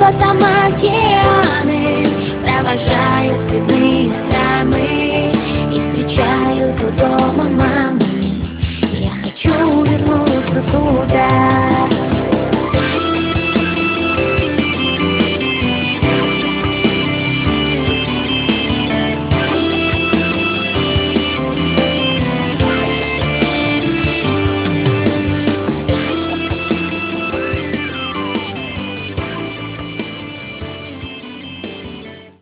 там океаны провожают цветные страмы и встречают у дома мамы. Я хочу вернуться туда.